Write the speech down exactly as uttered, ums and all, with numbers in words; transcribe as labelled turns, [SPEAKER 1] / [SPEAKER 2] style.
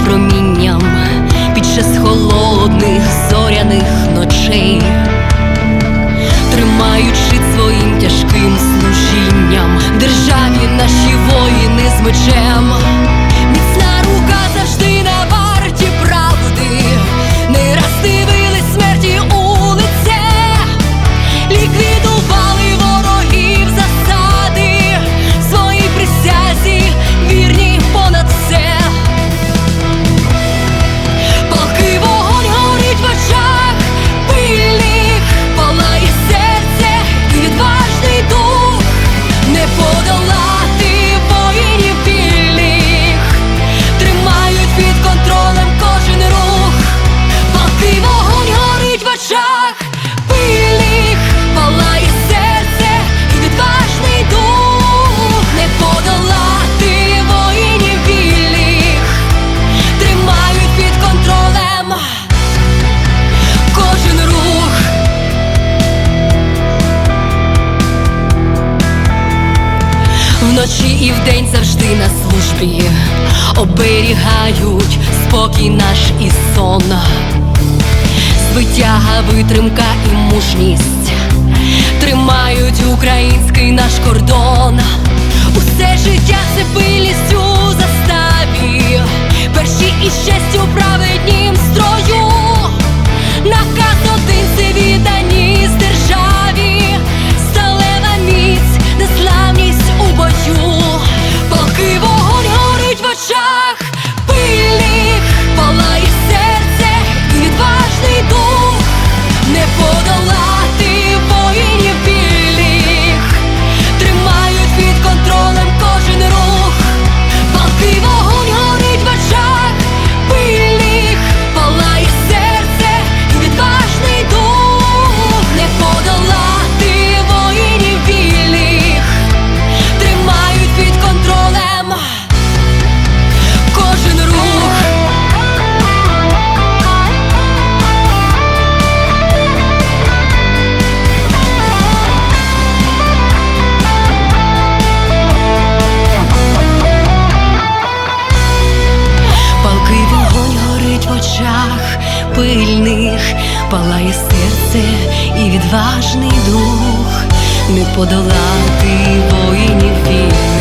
[SPEAKER 1] промінням під час холодних зоряних ночей, тримаючи своїм тяжким служінням державі наші воїни з мечем. Міцна рука завжди на варті правди, не раз дивились смерті у лице, ліквідували ворогів засади, своїй присязі вірні понад все. Палкий вогонь горить в очах пильних, палає серце і відважний дух, не подолати воїнів вільних, тримають під контролем кожен рух. Палкий вогонь горить в очах пильних, палає серце і відважний дух, не подолати воїнів вільних, тримають під контролем кожен рух. Вночі і вдень завжди на службі, оберігають спокій наш і сон. Звитяга, витримка і мужність тримають український наш кордон. Усе життя це пильність у заставі, перші із честю в праведнім строю. Наказ один – це відданість державі, сталева міць, незламність у бою. Палкий вогонь горить в очах пильних, палає серце і відважний дух, не подолати воїнів вільних, тримають під контролем кожен рух. Палкий вогонь горить в очах пильних, палає серце і відважний дух, не подолати воїнів вільних, тримають під контролем кожен рух. Палкий вогонь горить в очах пильних, палає серце і відважний дух, не подолати воїнів вільних.